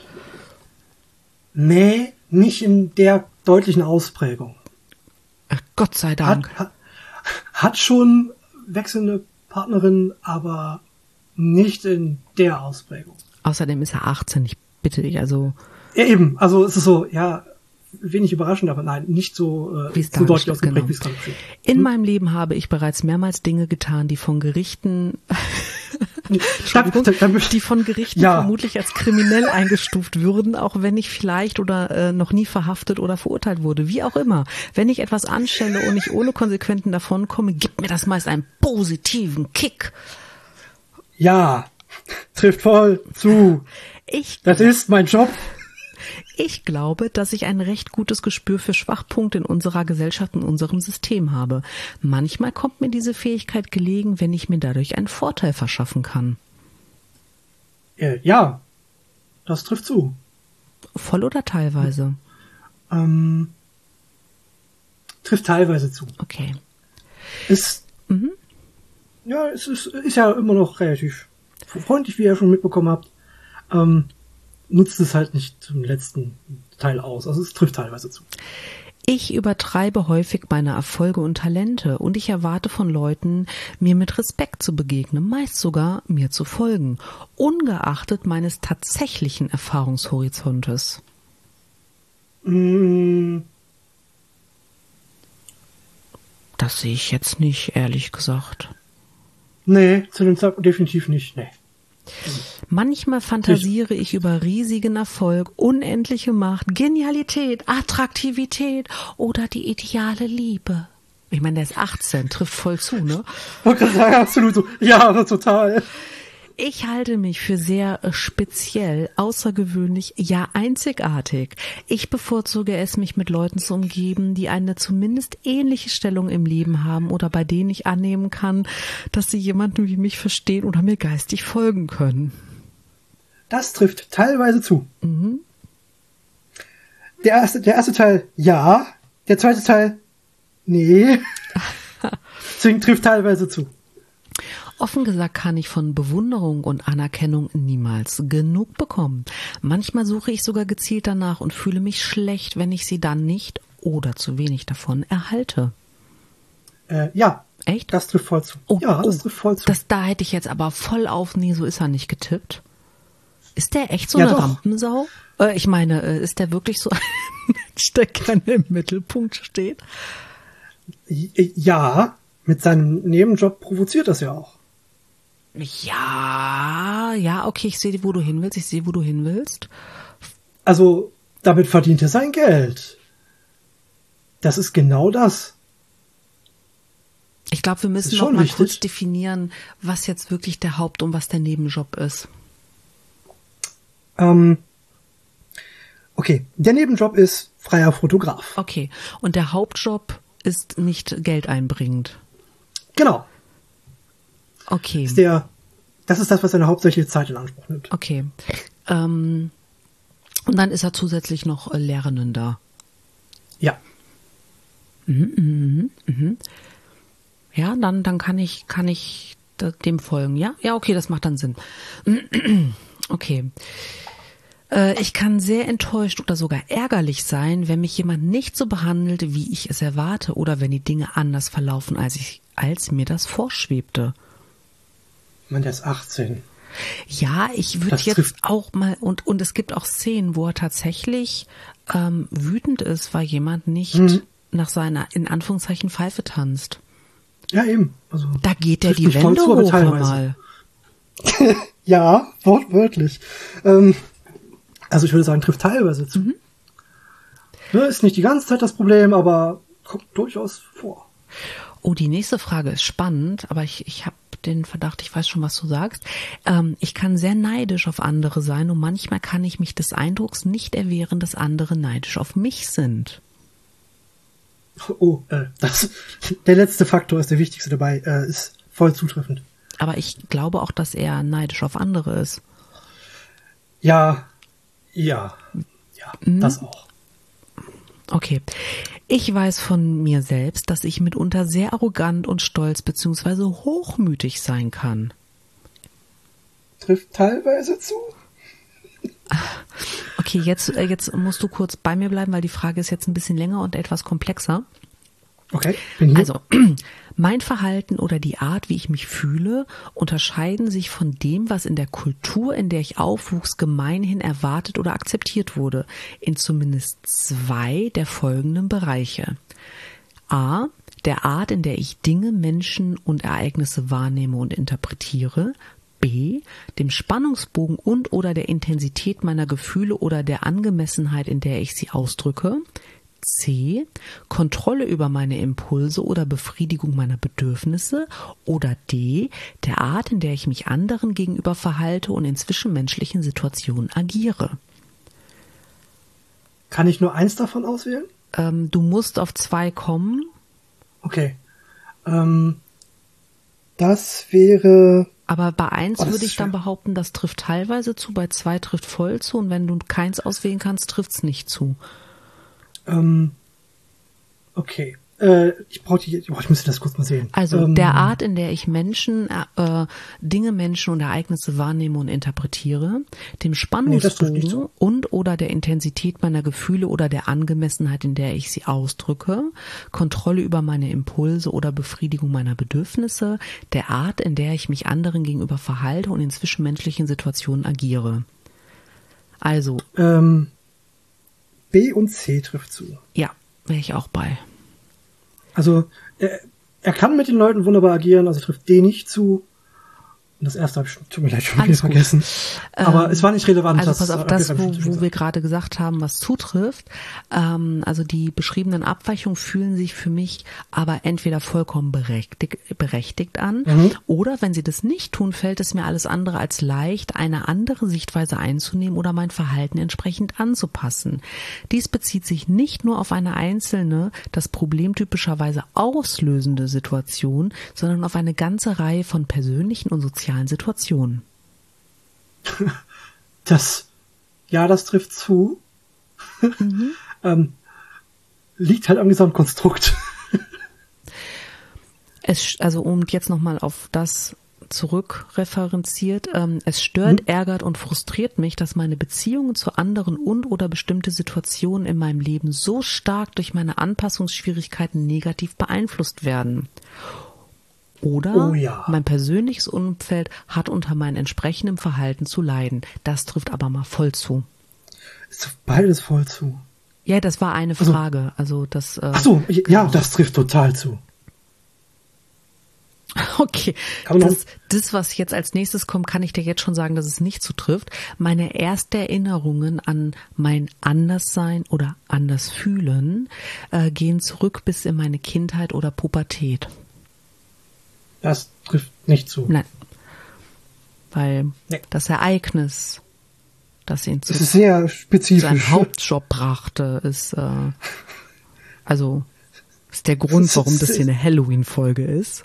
Nee, nicht in der deutlichen Ausprägung. Ach, Gott sei Dank. Hat, hat, hat schon wechselnde Partnerin, aber nicht in der Ausprägung. Außerdem ist er achtzehn, ich bitte dich, also... Ja, eben, also es ist so, ja... Wenig überraschend, aber nein, nicht so, äh, so deutlich ausgeprägt, genau. wie es gerade steht. In hm? meinem Leben habe ich bereits mehrmals Dinge getan, die von Gerichten, Entschuldigung, die von Gerichten ja. vermutlich als kriminell eingestuft würden, auch wenn ich vielleicht oder äh, noch nie verhaftet oder verurteilt wurde. Wie auch immer. Wenn ich etwas anstelle und ich ohne Konsequenzen davonkomme, gibt mir das meist einen positiven Kick. Ja, trifft voll zu. Ich, das ist mein Job. Ich glaube, dass ich ein recht gutes Gespür für Schwachpunkte in unserer Gesellschaft und unserem System habe. Manchmal kommt mir diese Fähigkeit gelegen, wenn ich mir dadurch einen Vorteil verschaffen kann. Äh, ja, das trifft zu. Voll oder teilweise? Ähm, trifft teilweise zu. Okay. Ist, mhm. Ja, es ist, ist ja immer noch relativ freundlich, wie ihr schon mitbekommen habt. Ähm, nutzt es halt nicht zum letzten Teil aus. Also es trifft teilweise zu. Ich übertreibe häufig meine Erfolge und Talente und ich erwarte von Leuten, mir mit Respekt zu begegnen, meist sogar mir zu folgen, ungeachtet meines tatsächlichen Erfahrungshorizontes. Mm. Das sehe ich jetzt nicht, ehrlich gesagt. Nee, zu dem Zeitpunkt definitiv nicht, nee. Manchmal fantasiere ich über riesigen Erfolg, unendliche Macht, Genialität, Attraktivität oder die ideale Liebe. Ich meine, der ist achtzehn, trifft voll zu, ne? Okay, absolut so. Ja, total. Ich halte mich für sehr speziell, außergewöhnlich, ja einzigartig. Ich bevorzuge es, mich mit Leuten zu umgeben, die eine zumindest ähnliche Stellung im Leben haben oder bei denen ich annehmen kann, dass sie jemanden wie mich verstehen oder mir geistig folgen können. Das trifft teilweise zu. Mhm. Der erste, der erste Teil, ja. Der zweite Teil, nee. Deswegen trifft teilweise zu. Offen gesagt kann ich von Bewunderung und Anerkennung niemals genug bekommen. Manchmal suche ich sogar gezielt danach und fühle mich schlecht, wenn ich sie dann nicht oder zu wenig davon erhalte. Äh, ja. Echt? Das trifft voll zu. Oh, ja, das oh, trifft voll zu. Das, da hätte ich jetzt aber voll auf, nee, so ist er nicht getippt. Ist der echt so ja, eine doch. Rampensau? Äh, ich meine, äh, ist der wirklich so ein Mensch, der gerne im Mittelpunkt steht? Ja, mit seinem Nebenjob provoziert das ja auch. Ja, ja, okay, ich sehe, wo du hin willst, ich sehe, wo du hin willst. Also, damit verdient er sein Geld. Das ist genau das. Ich glaube, wir müssen noch mal kurz definieren, was jetzt wirklich der Haupt- und was der Nebenjob ist. Ähm, okay, der Nebenjob ist freier Fotograf. Okay, und der Hauptjob ist nicht geldeinbringend. Genau. Okay. Ist der, das ist das, was seine hauptsächliche Zeit in Anspruch nimmt. Okay. Ähm, und dann ist er zusätzlich noch äh, Lehrender. Ja. Mhm, mhm, mhm. Ja, dann, dann kann ich, kann ich dem folgen, ja? Ja, okay, das macht dann Sinn. Okay. Äh, ich kann sehr enttäuscht oder sogar ärgerlich sein, wenn mich jemand nicht so behandelt, wie ich es erwarte, oder wenn die Dinge anders verlaufen, als ich, als mir das vorschwebte. Ich meine, der ist achtzehn. Ja, ich würde jetzt trifft. auch mal, und, und es gibt auch Szenen, wo er tatsächlich ähm, wütend ist, weil jemand nicht mhm. nach seiner, in Anführungszeichen, Pfeife tanzt. Ja, eben. Also, da geht er die Wände zu, hoch mal. Ja, wortwörtlich. Ähm, also ich würde sagen, trifft teilweise zu. Mhm. Ne, ist nicht die ganze Zeit das Problem, aber kommt durchaus vor. Oh, die nächste Frage ist spannend, aber ich, ich habe den Verdacht, ich weiß schon, was du sagst. Ähm, ich kann sehr neidisch auf andere sein und manchmal kann ich mich des Eindrucks nicht erwehren, dass andere neidisch auf mich sind. Oh, äh, das, der letzte Faktor ist der wichtigste dabei, äh, ist voll zutreffend. Aber ich glaube auch, dass er neidisch auf andere ist. Ja, ja, ja, mhm. das auch. Okay. Ich weiß von mir selbst, dass ich mitunter sehr arrogant und stolz bzw. hochmütig sein kann. Trifft teilweise zu. Okay, jetzt, jetzt musst du kurz bei mir bleiben, weil die Frage ist jetzt ein bisschen länger und etwas komplexer. Okay, bin hier. Also, mein Verhalten oder die Art, wie ich mich fühle, unterscheiden sich von dem, was in der Kultur, in der ich aufwuchs, gemeinhin erwartet oder akzeptiert wurde, in zumindest zwei der folgenden Bereiche. A. Der Art, in der ich Dinge, Menschen und Ereignisse wahrnehme und interpretiere. B. Dem Spannungsbogen und oder der Intensität meiner Gefühle oder der Angemessenheit, in der ich sie ausdrücke. C. Kontrolle über meine Impulse oder Befriedigung meiner Bedürfnisse. Oder D. Der Art, in der ich mich anderen gegenüber verhalte und in zwischenmenschlichen Situationen agiere. Kann ich nur eins davon auswählen? Ähm, du musst auf zwei kommen. Okay. Ähm, das wäre... Aber bei eins oh, würde ich dann behaupten, das trifft teilweise zu, bei zwei trifft voll zu und wenn du keins auswählen kannst, trifft es nicht zu. Ähm, okay. Äh, ich brauche die, oh, ich müsste das kurz mal sehen. Also ähm, der Art, in der ich Menschen, äh, Dinge, Menschen und Ereignisse wahrnehme und interpretiere, dem Spannungsbogen nee, und oder der Intensität meiner Gefühle oder der Angemessenheit, in der ich sie ausdrücke, Kontrolle über meine Impulse oder Befriedigung meiner Bedürfnisse, der Art, in der ich mich anderen gegenüber verhalte und in zwischenmenschlichen Situationen agiere. Also ähm, B und C trifft zu. Ja, wäre ich auch bei. Also, er, er kann mit den Leuten wunderbar agieren, also trifft D nicht zu. Und das erste habe ich, tut mir leid, schon wieder vergessen. Aber ähm, es war nicht relevant. Also pass auf, das, wo, wo wir gerade gesagt haben, was zutrifft. Ähm, also die beschriebenen Abweichungen fühlen sich für mich aber entweder vollkommen berechtigt, berechtigt an mhm. oder wenn sie das nicht tun, fällt es mir alles andere als leicht, eine andere Sichtweise einzunehmen oder mein Verhalten entsprechend anzupassen. Dies bezieht sich nicht nur auf eine einzelne, das Problem typischerweise auslösende Situation, sondern auf eine ganze Reihe von persönlichen und sozialen Situationen. Das, ja, das trifft zu. Mhm. ähm, liegt halt am Gesamtkonstrukt. Es, also um jetzt nochmal auf das zurückreferenziert, ähm, es stört, mhm. ärgert und frustriert mich, dass meine Beziehungen zu anderen und oder bestimmte Situationen in meinem Leben so stark durch meine Anpassungsschwierigkeiten negativ beeinflusst werden. Oder oh ja. mein persönliches Umfeld hat unter meinem entsprechenden Verhalten zu leiden. Das trifft aber mal voll zu. Es trifft beides voll zu. Ja, das war eine also, Frage. Also das. Äh, ach so, ja, genau. Das trifft total zu. Okay, das, das, was jetzt als nächstes kommt, kann ich dir jetzt schon sagen, dass es nicht zutrifft. Meine ersten Erinnerungen an mein Anderssein oder Andersfühlen äh, gehen zurück bis in meine Kindheit oder Pubertät. Das trifft nicht zu. Nein. Weil nee. das Ereignis, das ihn zu, das ist sehr spezifisch. seinen Hauptjob brachte, ist äh, also ist der Grund, warum das hier eine Halloween-Folge ist.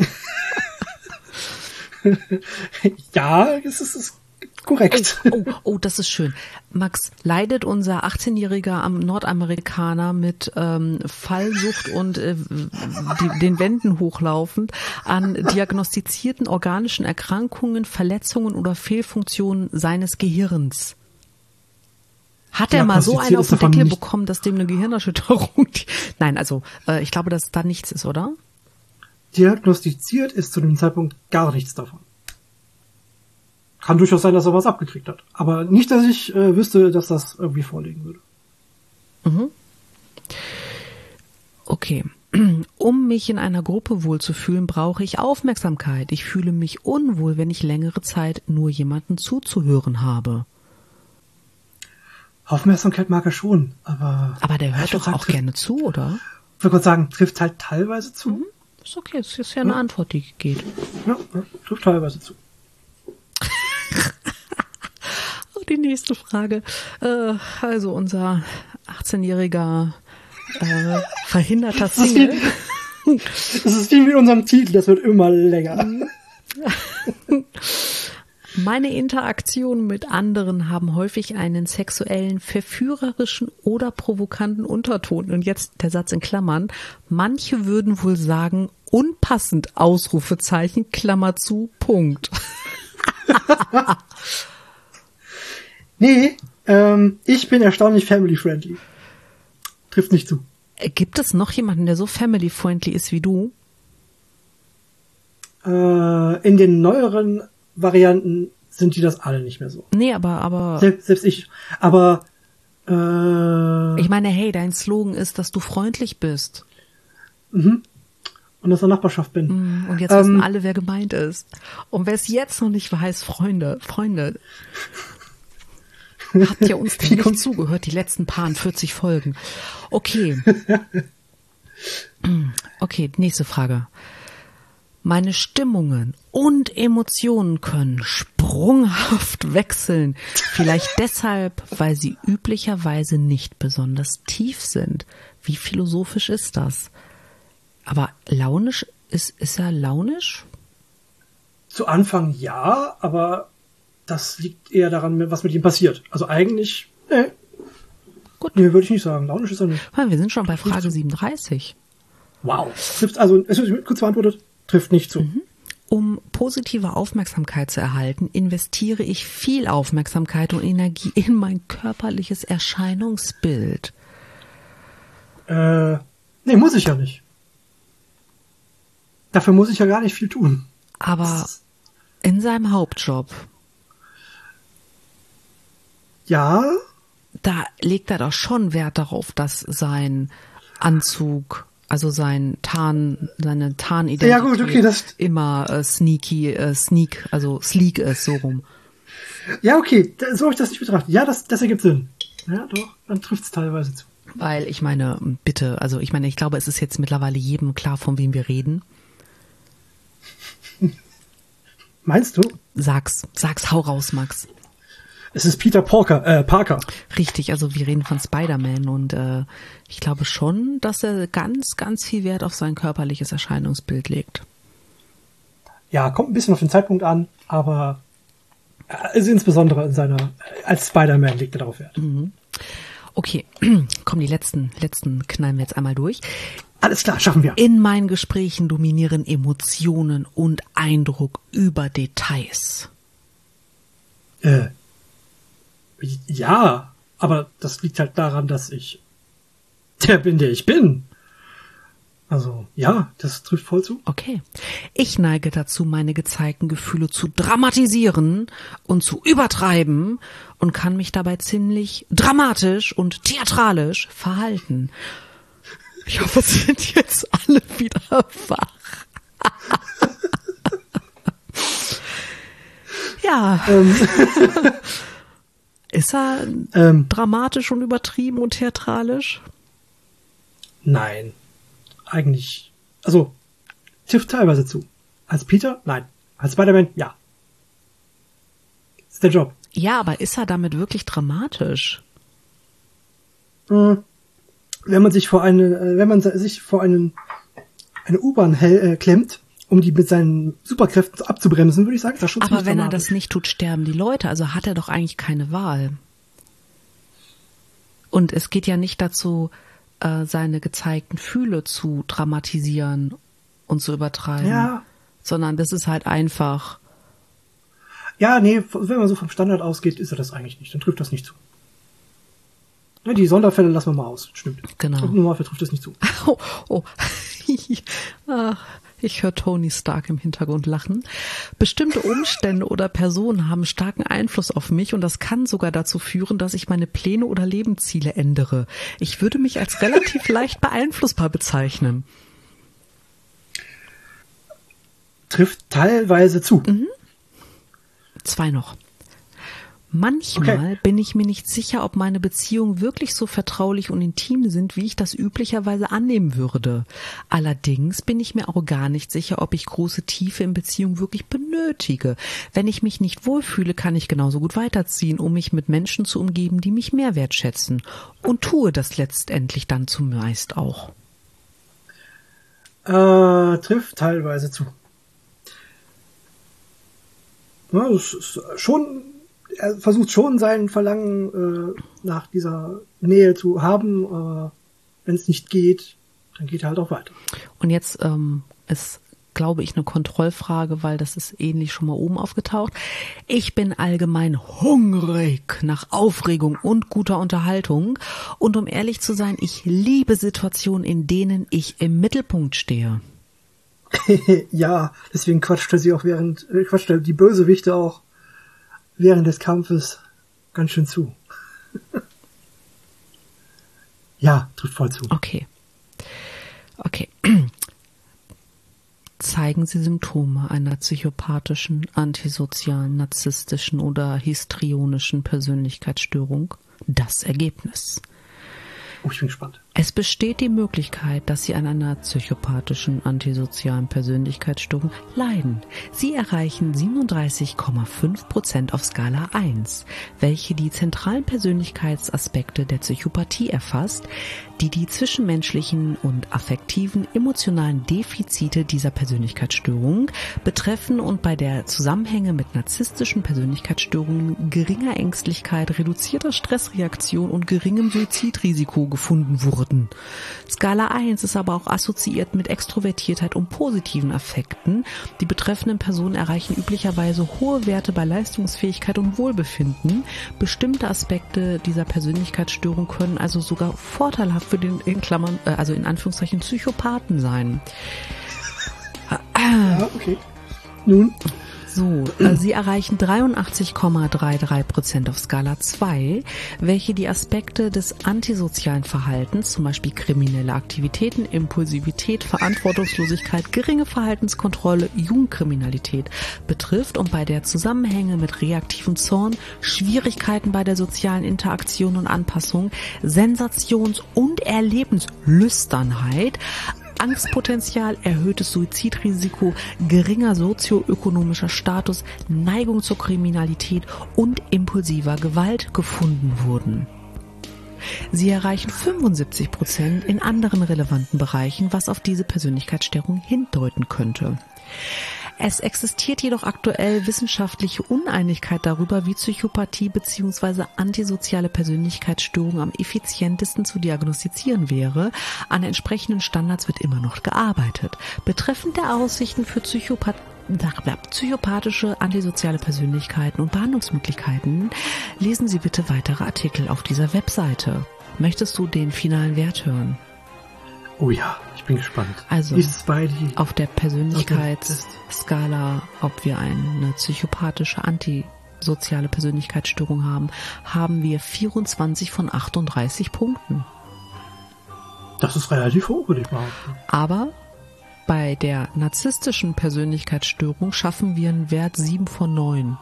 Ja, es ist, ist korrekt. Oh, oh, oh, das ist schön. Max, leidet unser achtzehnjähriger Nordamerikaner mit ähm, Fallsucht und äh, die, den Wänden hochlaufend an diagnostizierten organischen Erkrankungen, Verletzungen oder Fehlfunktionen seines Gehirns? Hat er mal so einen auf den Deckel bekommen, dass dem eine Gehirnerschütterung... Die, nein, also äh, ich glaube, dass da nichts ist, oder? Diagnostiziert ist zu dem Zeitpunkt gar nichts davon. kann durchaus sein, dass er was abgekriegt hat. Aber nicht, dass ich äh, wüsste, dass das irgendwie vorliegen würde. Mhm. Okay. Um mich in einer Gruppe wohlzufühlen, brauche ich Aufmerksamkeit. Ich fühle mich unwohl, wenn ich längere Zeit nur jemanden zuzuhören habe. Aufmerksamkeit mag er schon, aber... Aber der hört ich würd doch sagen, auch trifft- gerne zu, oder? Ich würde gerade sagen, trifft halt teilweise zu. Mhm. Ist okay, das ist ja eine Ja. Antwort, die geht. Ja, ja, trifft teilweise zu. Und die nächste Frage. Äh, also unser achtzehnjähriger äh, verhinderter Das ist, Single. wie, das ist wie mit unserem Titel, das wird immer länger. Meine Interaktionen mit anderen haben häufig einen sexuellen, verführerischen oder provokanten Unterton. Und jetzt der Satz in Klammern. Manche würden wohl sagen, unpassend, Ausrufezeichen, Klammer zu, Punkt. Nee, ähm, ich bin erstaunlich family-friendly. Trifft nicht zu. Gibt es noch jemanden, der so family-friendly ist wie du? Äh, in den neueren Varianten sind die das alle nicht mehr so. Nee, aber, aber Selbst, selbst ich. Aber äh, ich meine, hey, dein Slogan ist, dass du freundlich bist. und aus der Nachbarschaft bin. Und jetzt Ähm, wissen alle, wer gemeint ist. Und wer es jetzt noch nicht weiß, Freunde, Freunde, habt ihr uns denn Wie nicht kommt- zugehört, die letzten paar vierzig Folgen? Okay. Okay, nächste Frage. Meine Stimmungen und Emotionen können sprunghaft wechseln. Vielleicht deshalb, weil sie üblicherweise nicht besonders tief sind. Wie philosophisch ist das? Aber launisch, ist, ist er launisch? Zu Anfang ja, aber das liegt eher daran, was mit ihm passiert. Also eigentlich, nee. Gut. Nee, würde ich nicht sagen. Launisch ist er nicht. Ah, wir sind schon bei Frage siebenunddreißig. Wow. Trifft, also, es wird kurz beantwortet, trifft nicht zu. Um positive Aufmerksamkeit zu erhalten, investiere ich viel Aufmerksamkeit und Energie in mein körperliches Erscheinungsbild. Äh, nee, muss ich ja nicht. Dafür muss ich ja gar nicht viel tun. Aber in seinem Hauptjob, Ja, da legt er doch schon Wert darauf, dass sein Anzug, also sein Tarn, seine Tarnidentität Ja, gut, okay, das- immer äh, sneaky, äh, sneak, also sleek ist, so rum. ja, okay, da- so habe ich das nicht betrachtet. Ja, das, das ergibt Sinn. Ja, doch, dann trifft es teilweise zu. Weil ich meine, bitte, also ich meine, ich glaube, es ist jetzt mittlerweile jedem klar, von wem wir reden. Meinst du? Sag's, sag's, hau raus, Max. Es ist Peter Parker, äh, Parker. Richtig, also wir reden von Spider-Man und äh, ich glaube schon, dass er ganz, ganz viel Wert auf sein körperliches Erscheinungsbild legt. Ja, kommt ein bisschen auf den Zeitpunkt an, aber äh, also insbesondere in seiner, äh, als Spider-Man legt er darauf Wert. Okay, komm, die letzten, letzten knallen wir jetzt einmal durch. Alles klar, schaffen wir. In meinen Gesprächen dominieren Emotionen und Eindruck über Details. Äh, ja, aber das liegt halt daran, dass ich der bin, der ich bin. Also, ja, das trifft voll zu. Okay. Ich neige dazu, meine gezeigten Gefühle zu dramatisieren und zu übertreiben und kann mich dabei ziemlich dramatisch und theatralisch verhalten. Ich hoffe, es sind jetzt alle wieder wach. Ja. Ähm, Ist er ähm, dramatisch und übertrieben und theatralisch? nein. Eigentlich, also, trifft teilweise zu. Als Peter? Nein. Als Spider-Man? Ja. Das ist der Job. Ja, aber ist er damit wirklich dramatisch? Hm. Wenn man sich vor eine, äh, wenn man sich vor einen, eine U-Bahn hell- äh, klemmt, um die mit seinen Superkräften abzubremsen, würde ich sagen, ist das schon Aber ziemlich wenn er dramatisch. das nicht tut, sterben die Leute. Also hat er doch eigentlich keine Wahl. Und es geht ja nicht dazu, äh, seine gezeigten Gefühle zu dramatisieren und zu übertreiben. Ja. Sondern das ist halt einfach. Ja, nee, wenn man so vom Standard ausgeht, ist er das eigentlich nicht. Dann trifft das nicht zu. Ja, die Sonderfälle lassen wir mal aus. Stimmt. Genau. Und Normalfall trifft das nicht zu. Oh, oh. Ah, Ich höre Tony Stark im Hintergrund lachen. Bestimmte Umstände oder Personen haben starken Einfluss auf mich und das kann sogar dazu führen, dass ich meine Pläne oder Lebensziele ändere. Ich würde mich als relativ leicht beeinflussbar bezeichnen. Trifft teilweise zu. Mhm. Zwei noch. Manchmal okay. bin ich mir nicht sicher, ob meine Beziehungen wirklich so vertraulich und intim sind, wie ich das üblicherweise annehmen würde. Allerdings bin ich mir auch gar nicht sicher, ob ich große Tiefe in Beziehungen wirklich benötige. Wenn ich mich nicht wohlfühle, kann ich genauso gut weiterziehen, um mich mit Menschen zu umgeben, die mich mehr wertschätzen. Und tue das letztendlich dann zumeist auch. Äh, trifft teilweise zu. Ja, es ist schon... Er versucht schon sein Verlangen äh, nach dieser Nähe zu haben, aber wenn es nicht geht, dann geht er halt auch weiter. Und jetzt ähm, ist, glaube ich, eine Kontrollfrage, weil das ist ähnlich schon mal oben aufgetaucht. Ich bin allgemein hungrig nach Aufregung und guter Unterhaltung. Und um ehrlich zu sein, ich liebe Situationen, in denen ich im Mittelpunkt stehe. Ja, deswegen quatscht er sie auch während, quatscht er die Bösewichte auch während des Kampfes ganz schön zu. Ja, trifft voll zu. Okay. Okay. Zeigen Sie Symptome einer psychopathischen, antisozialen, narzisstischen oder histrionischen Persönlichkeitsstörung? Das Ergebnis. Oh, ich bin gespannt. Es besteht die Möglichkeit, dass Sie an einer psychopathischen, antisozialen Persönlichkeitsstörung leiden. Sie erreichen siebenunddreißig Komma fünf Prozent auf Skala eins, welche die zentralen Persönlichkeitsaspekte der Psychopathie erfasst, die die zwischenmenschlichen und affektiven, emotionalen Defizite dieser Persönlichkeitsstörung betreffen und bei der Zusammenhänge mit narzisstischen Persönlichkeitsstörungen geringer Ängstlichkeit, reduzierter Stressreaktion und geringem Suizidrisiko gefunden wurden. Skala eins ist aber auch assoziiert mit Extrovertiertheit und positiven Affekten. Die betreffenden Personen erreichen üblicherweise hohe Werte bei Leistungsfähigkeit und Wohlbefinden. Bestimmte Aspekte dieser Persönlichkeitsstörung können also sogar vorteilhaft für den, in Klammern, also in Anführungszeichen, Psychopathen sein. Ja, okay. Nun? So, äh, Sie erreichen dreiundachtzig Komma dreiunddreißig Prozent auf Skala zwei, welche die Aspekte des antisozialen Verhaltens, zum Beispiel kriminelle Aktivitäten, Impulsivität, Verantwortungslosigkeit, geringe Verhaltenskontrolle, Jugendkriminalität betrifft und bei der Zusammenhänge mit reaktivem Zorn, Schwierigkeiten bei der sozialen Interaktion und Anpassung, Sensations- und Erlebenslüsternheit, Angstpotenzial, erhöhtes Suizidrisiko, geringer sozioökonomischer Status, Neigung zur Kriminalität und impulsiver Gewalt gefunden wurden. Sie erreichen fünfundsiebzig Prozent in anderen relevanten Bereichen, was auf diese Persönlichkeitsstörung hindeuten könnte. Es existiert jedoch aktuell wissenschaftliche Uneinigkeit darüber, wie Psychopathie bzw. antisoziale Persönlichkeitsstörung am effizientesten zu diagnostizieren wäre. An entsprechenden Standards wird immer noch gearbeitet. Betreffend der Aussichten für Psychopathie psychopathische, antisoziale Persönlichkeiten und Behandlungsmöglichkeiten, lesen Sie bitte weitere Artikel auf dieser Webseite. Möchtest du den finalen Wert hören? Oh ja, ich bin gespannt. Also Ist bei die auf der Persönlichkeitsskala, ob wir eine psychopathische, antisoziale Persönlichkeitsstörung haben, haben wir vierundzwanzig von achtunddreißig Punkten. Das ist relativ hoch, würde ich behaupten. Aber bei der narzisstischen Persönlichkeitsstörung schaffen wir einen Wert sieben von neun.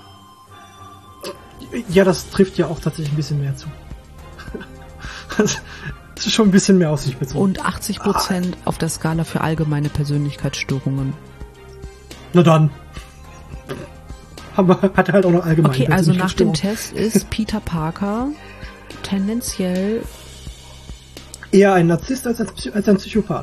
Ja, das trifft ja auch tatsächlich ein bisschen mehr zu. Das ist schon ein bisschen mehr auf sich bezogen. Und achtzig Prozent ah. auf der Skala für allgemeine Persönlichkeitsstörungen. Na dann. Aber hat er halt auch noch allgemeine Okay, also nach dem Test ist Peter Parker tendenziell eher ein Narzisst als ein, als ein Psychopath.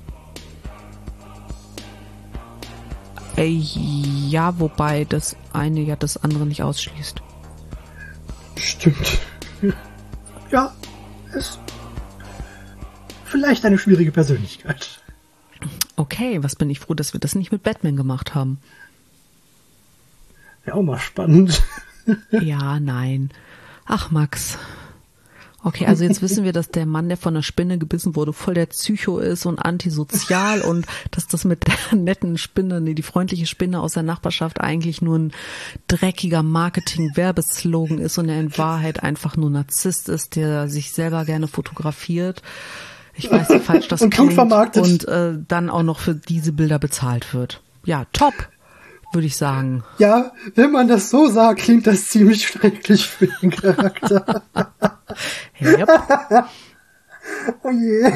Äh, ja, wobei das eine ja das andere nicht ausschließt. Stimmt. Ja, ist vielleicht eine schwierige Persönlichkeit. Okay, was bin ich froh, dass wir das nicht mit Batman gemacht haben. Wäre auch mal spannend. Ja, nein. Ach, Max. Okay, also jetzt wissen wir, dass der Mann, der von einer Spinne gebissen wurde, voll der Psycho ist und antisozial und dass das mit der netten Spinne, nee, die freundliche Spinne aus der Nachbarschaft eigentlich nur ein dreckiger Marketing-Werbeslogan ist und er in Wahrheit einfach nur Narzisst ist, der sich selber gerne fotografiert. Ich weiß, wie falsch das und klingt. Gut vermarktet. Und äh, dann auch noch für diese Bilder bezahlt wird. Ja, top, würde ich sagen. Ja, wenn man das so sagt, klingt das ziemlich schrecklich für den Charakter. Yep. Oh je.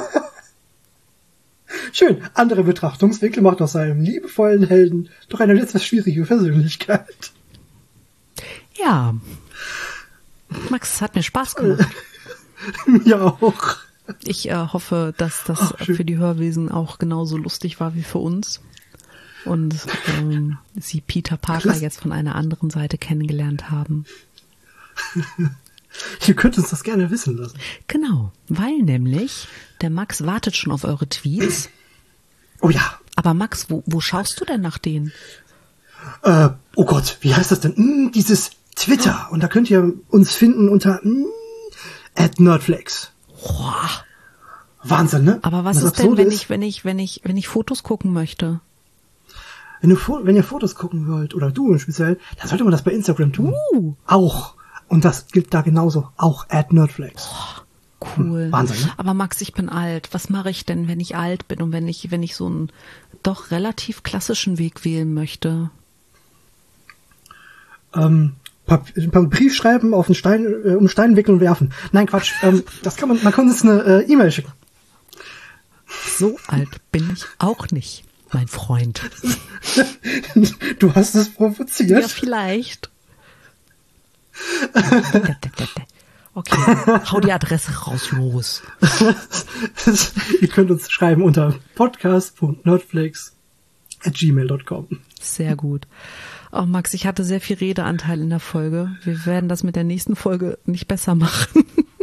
Schön. Andere Betrachtungswinkel macht aus seinem liebevollen Helden doch eine etwas schwierige Persönlichkeit. Ja. Max, es hat mir Spaß gemacht. Mir auch. Ich äh, hoffe, dass das Ach, für die Hörwesen auch genauso lustig war wie für uns. Und ähm, sie Peter Parker jetzt von einer anderen Seite kennengelernt haben. Ihr könnt uns das gerne wissen lassen. Genau, weil nämlich der Max wartet schon auf eure Tweets. Oh ja. Aber Max, wo, wo schaust du denn nach denen? Äh, oh Gott, wie heißt das denn? Hm, dieses Twitter. Und da könnt ihr uns finden unter hm, at nerdflex. Boah. Wahnsinn, ne? Aber was, was ist denn, wenn ich, wenn ich, wenn ich, wenn ich Fotos gucken möchte? Wenn, du, wenn ihr Fotos gucken wollt, oder du speziell, dann sollte man das bei Instagram tun. Uh. Auch. Und das gilt da genauso. Auch at nerdflex. Oh, cool. Hm, Wahnsinn, ne? Aber Max, ich bin alt. Was mache ich denn, wenn ich alt bin und wenn ich, wenn ich so einen doch relativ klassischen Weg wählen möchte? Ähm, ein paar Brief schreiben, auf einen Stein, äh, um Stein wickeln und werfen. Nein, Quatsch. ähm, das kann man, man kann uns eine äh, E-Mail schicken. So alt bin ich auch nicht, mein Freund. Du hast es provoziert. Ja, vielleicht. Okay, hau die Adresse raus, los. Ihr könnt uns schreiben unter podcast punkt nerdflex at gmail punkt com. Sehr gut. Oh, Max, ich hatte sehr viel Redeanteil in der Folge. Wir werden das mit der nächsten Folge nicht besser machen.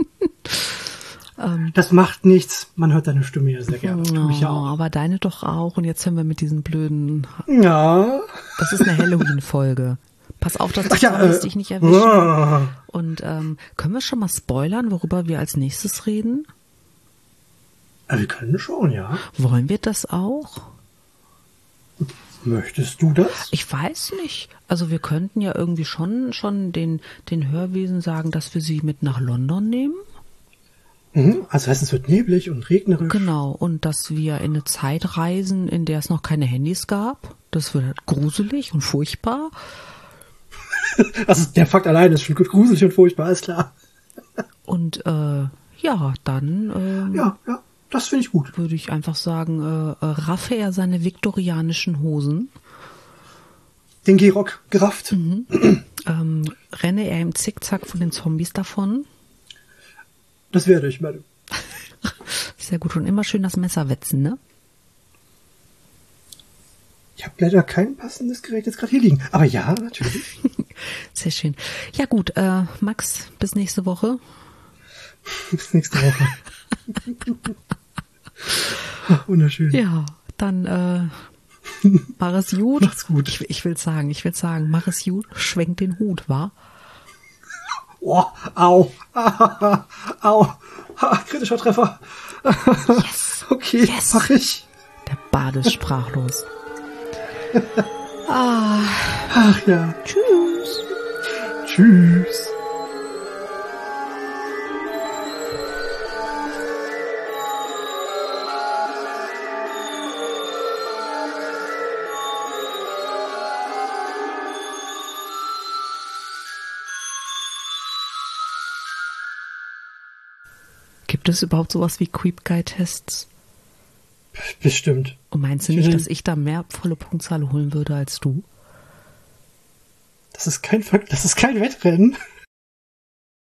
ähm, das macht nichts. Man hört deine Stimme ja sehr gerne. Oh, ich ja auch. Aber deine doch auch. Und jetzt hören wir mit diesen blöden... Ja. Das ist eine Halloween-Folge. Pass auf, dass Ach ja, äh, äh, dich nicht erwischen. Uh. Und ähm, können wir schon mal spoilern, worüber wir als nächstes reden? Ja, wir können schon, ja. Wollen wir das auch? Möchtest du das? Ich weiß nicht. Also wir könnten ja irgendwie schon schon den den Hörwesen sagen, dass wir sie mit nach London nehmen. Mhm. Also heißt, es wird neblig und regnerisch. Genau. Und dass wir in eine Zeit reisen, in der es noch keine Handys gab. Das wird gruselig und furchtbar. Also der Fakt allein ist schon gut gruselig und furchtbar, ist klar. Und äh, ja, dann ähm, ja, ja, das finde ich gut. Würde ich einfach sagen, äh, raffe er seine viktorianischen Hosen. Den Gehrock gerafft. Mhm. ähm, renne er im Zickzack von den Zombies davon. Das werde ich, Madame. Sehr gut. Und immer schön das Messer wetzen, ne? Ich habe leider kein passendes Gerät jetzt gerade hier liegen. Aber ja, natürlich. Sehr schön. Ja gut, äh, Max, bis nächste Woche. Bis nächste Woche. Ach, wunderschön. Ja, dann äh, mach es gut. Macht's gut. Ich, ich will sagen, ich will sagen, mach es gut, schwenk den Hut, wa? Oh, au. Au. Ha, kritischer Treffer. Yes. Okay, Yes. mach ich. Der Bade ist sprachlos. ah. Ach ja. Tschüss. Tschüss. Gibt es überhaupt sowas wie Creep Guy Tests? Bestimmt. Und meinst du nicht, dass ich da mehr volle Punktzahl holen würde als du? Das ist kein Fakt, das ist kein Wettrennen.